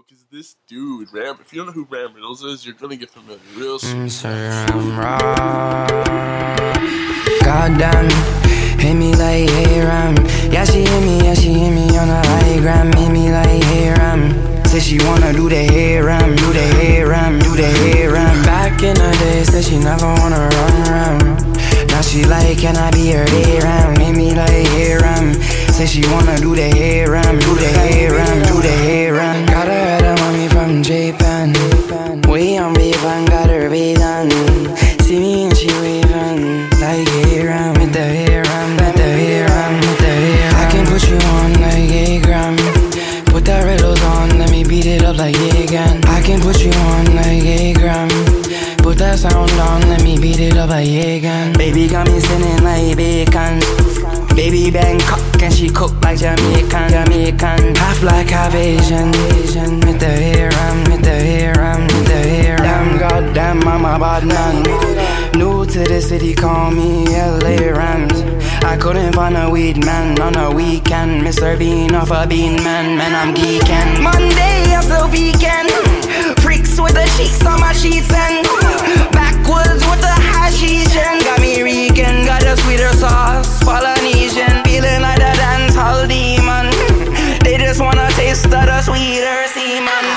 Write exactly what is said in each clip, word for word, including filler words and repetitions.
because this dude, Ram, if you don't know who Ram Riddles is, you're gonna get familiar real soon. Mm, sir, I'm wrong. Goddamn, hit me like hey Ram. Yeah, she hit me, yeah, she hit me on the high gram. Hit me like hey Ram. Said she wanna do the hair ram, do the hair ram, do the hair ram. Back in the day, said she never wanna run ram. Now she like, can I be her hair ram? Hit me like hair ram. Say she wanna do the hair ram, do the hair ram, do the hair ram. Got her at a mommy from Japan. Way on Japan, got her vegan. See me and she waving like hair ram, with the hair ram, with the hair ram, with the hair ram. I can put you on like a gram. Put that riddles on, let me beat it up like yeah again. I can put you on like a gram. Put that sound on, let me beat it up like yeah again. Baby got me sinning like bacon. Baby Bangkok and she cook like Jamaican, Jamaican. Half black, half Asian, Asian. With the hair ram, with the hair ram, with the hair ram. Goddamn, I'm a bad man. New to the city, call me L A Rams. I couldn't find a weed man on a weekend. Mister Bean off a bean man, man I'm geeking. Monday up the weekend. Freaks with the cheeks on my sheets and backwards with the hashish and got me reeking, got a sweeter sauce, Polynesian, feeling like a dance hall demon. They just wanna taste of the sweeter semen.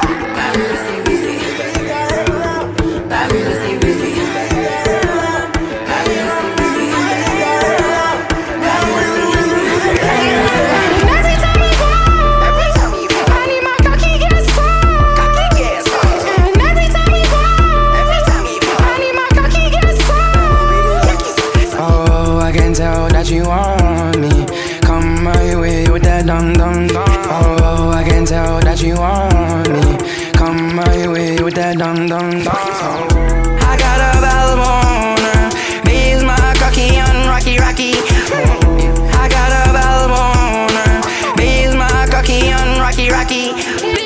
You want me, come my way with that dum dum dum. Oh, I can tell that you want me, come my way with that dum dum dum. I got a Balbona, raise my cocky on Rocky Rocky. I got a Balbona, raise my cocky on Rocky Rocky.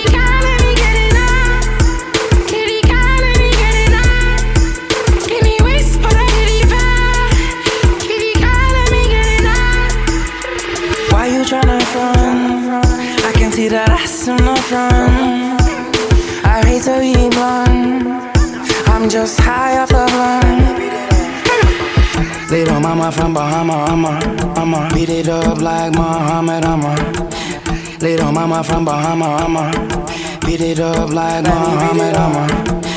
Tryna front, I can see that ass in the front. I hate to be blunt, I'm just high off the blunt. Little mama from Bahama, I'ma, I'ma beat it up like Muhammad, I'ma. Little mama from Bahama, I'ma beat it up like Muhammad, I'ma.